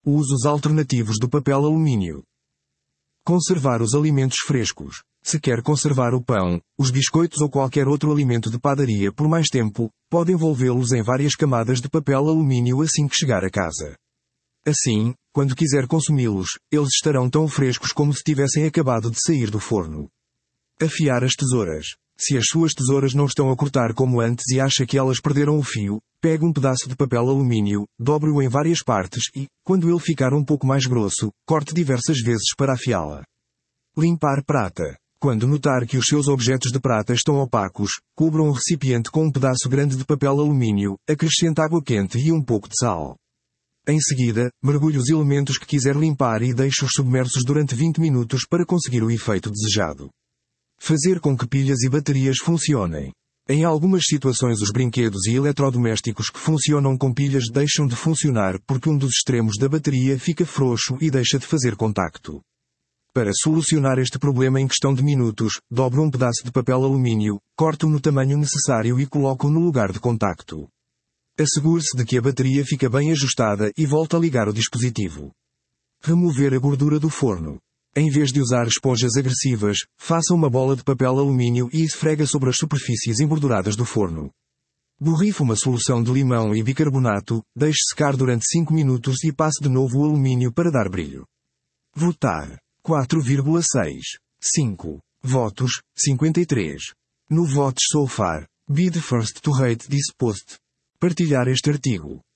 Usos alternativos do papel alumínio. Conservar os alimentos frescos. Se quer conservar o pão, os biscoitos ou qualquer outro alimento de padaria por mais tempo, pode envolvê-los em várias camadas de papel alumínio assim que chegar a casa. Assim, quando quiser consumi-los, eles estarão tão frescos como se tivessem acabado de sair do forno. Afiar as tesouras. Se as suas tesouras não estão a cortar como antes e acha que elas perderam o fio, pegue um pedaço de papel alumínio, dobre-o em várias partes e, quando ele ficar um pouco mais grosso, corte diversas vezes para afiá-la. Limpar prata. Quando notar que os seus objetos de prata estão opacos, cubra um recipiente com um pedaço grande de papel alumínio, acrescente água quente e um pouco de sal. Em seguida, mergulhe os elementos que quiser limpar e deixe-os submersos durante 20 minutos para conseguir o efeito desejado. Fazer com que pilhas e baterias funcionem. Em algumas situações os brinquedos e eletrodomésticos que funcionam com pilhas deixam de funcionar porque um dos extremos da bateria fica frouxo e deixa de fazer contacto. Para solucionar este problema em questão de minutos, dobre um pedaço de papel alumínio, corte-o no tamanho necessário e coloque-o no lugar de contacto. Assegure-se de que a bateria fica bem ajustada e volte a ligar o dispositivo. Remover a gordura do forno. Em vez de usar esponjas agressivas, faça uma bola de papel alumínio e esfrega sobre as superfícies engorduradas do forno. Borrife uma solução de limão e bicarbonato, deixe secar durante 5 minutos e passe de novo o alumínio para dar brilho. Votar. 4,6. 5. Votos, 53. No Votes So Far, be the first to rate this post. Partilhar este artigo.